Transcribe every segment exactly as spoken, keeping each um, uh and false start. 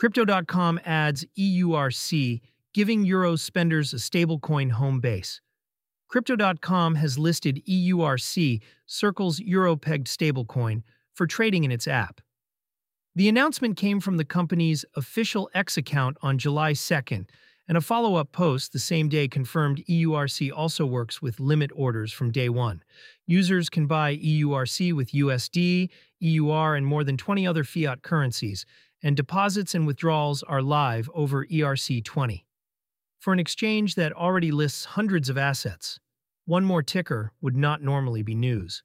Crypto dot com adds E U R C, giving Euro spenders a stablecoin home base. Crypto dot com has listed E U R C, Circle's euro-pegged stablecoin, for trading in its app. The announcement came from the company's official X account on July second, and a follow-up post the same day confirmed E U R C also works with limit orders from day one. Users can buy E U R C with U S D, E U R, and more than twenty other fiat currencies, and deposits and withdrawals are live over E R C twenty. For an exchange that already lists hundreds of assets, one more ticker would not normally be news.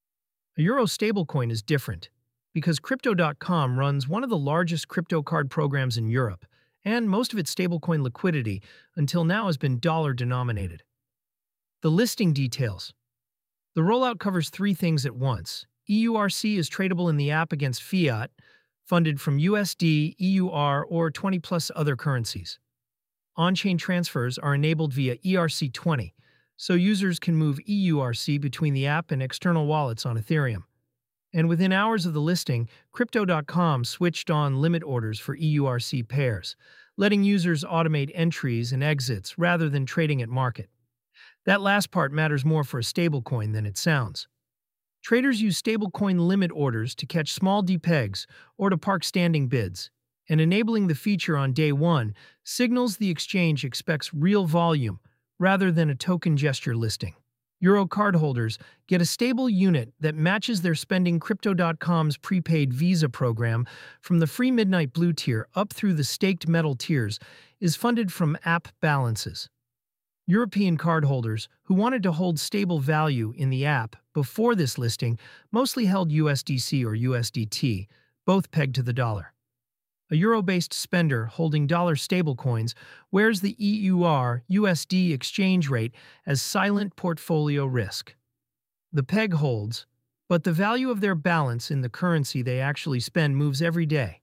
A Euro stablecoin is different, because Crypto dot com runs one of the largest crypto card programs in Europe, and most of its stablecoin liquidity until now has been dollar-denominated. The listing details. The rollout covers three things at once. E U R C is tradable in the app against fiat, funded from U S D, E U R, or twenty plus other currencies. On-chain transfers are enabled via E R C twenty, so users can move E U R C between the app and external wallets on Ethereum. And within hours of the listing, Crypto dot com switched on limit orders for E U R C pairs, letting users automate entries and exits rather than trading at market. That last part matters more for a stablecoin than it sounds. Traders use stablecoin limit orders to catch small depegs or to park standing bids, and enabling the feature on day one signals the exchange expects real volume rather than a token gesture listing. Euro cardholders get a stable unit that matches their spending. Crypto dot com's prepaid Visa program, from the free Midnight Blue tier up through the staked metal tiers, is funded from app balances. European cardholders who wanted to hold stable value in the app before this listing mostly held U S D C or U S D T, both pegged to the dollar. A euro-based spender holding dollar stablecoins wears the E U R U S D exchange rate as silent portfolio risk. The peg holds, but the value of their balance in the currency they actually spend moves every day.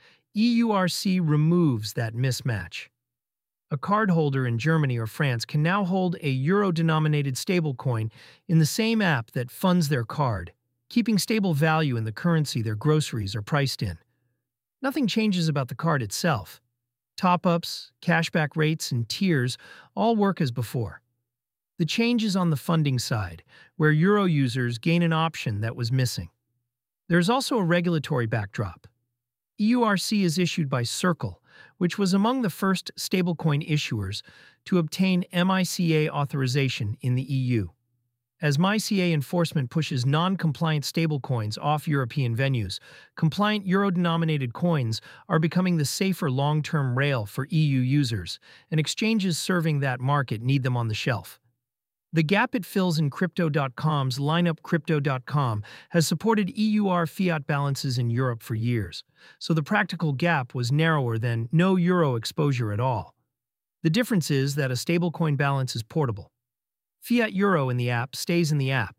E U R C removes that mismatch. A cardholder in Germany or France can now hold a euro-denominated stablecoin in the same app that funds their card, keeping stable value in the currency their groceries are priced in. Nothing changes about the card itself. Top-ups, cashback rates, and tiers all work as before. The change is on the funding side, where Euro users gain an option that was missing. There's also a regulatory backdrop. E U R C is issued by Circle, which was among the first stablecoin issuers to obtain M I C A authorization in the E U. As M I C A enforcement pushes non-compliant stablecoins off European venues, compliant euro-denominated coins are becoming the safer long-term rail for E U users, and exchanges serving that market need them on the shelf. The gap it fills in Crypto dot com's lineup. Crypto dot com has supported E U R fiat balances in Europe for years, so the practical gap was narrower than no euro exposure at all. The difference is that a stablecoin balance is portable. Fiat euro in the app stays in the app.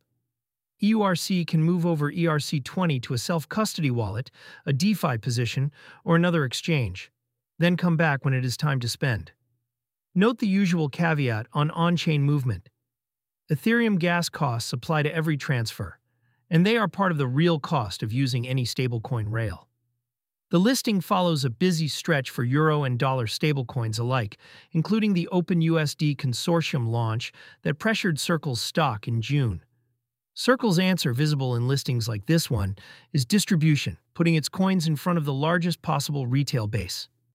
E U R C can move over E R C twenty to a self-custody wallet, a DeFi position, or another exchange, then come back when it is time to spend. Note the usual caveat on on-chain movement. Ethereum gas costs apply to every transfer, and they are part of the real cost of using any stablecoin rail. The listing follows a busy stretch for euro and dollar stablecoins alike, including the OpenUSD consortium launch that pressured Circle's stock in June. Circle's answer, visible in listings like this one, is distribution, putting its coins in front of the largest possible retail base.